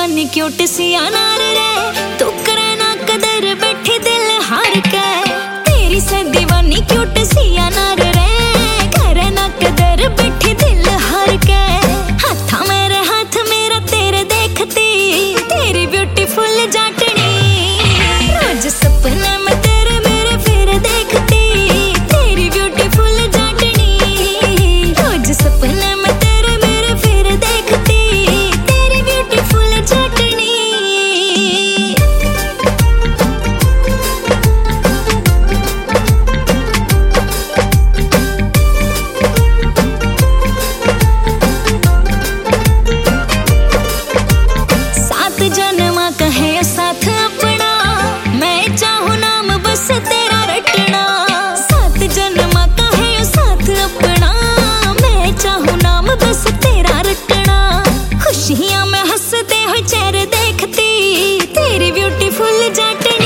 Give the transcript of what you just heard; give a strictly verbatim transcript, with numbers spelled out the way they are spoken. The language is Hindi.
दीवानी क्यूट सी अनार रे, तू करे ना कदर बैठी दिल हार के। तेरी से दीवानी क्यूट सी अनार रे, करे ना कदर बैठी दिल हार के। हाथा मेरे हाथ मेरा तेरे देखती, तेरी ब्यूटीफुल जाटनी। रोज सपने में तेरे मेरे फिर देखती, तेरी ब्यूटीफुल जाटनी। रोज सपने में तेरे मेरे फिर देखती, तेरी ब्यूटीफुल जाटनी। सात जन्मा कहे साथ अपना, मैं चाहूँ नाम बस तेरा रटना। सात जन्मा कहे साथ अपना, मैं चाहूँ नाम बस तेरा रटना। खुशियाँ में हंसते हुए चेहरे देखती, तेरी ब्यूटीफुल जाटनी।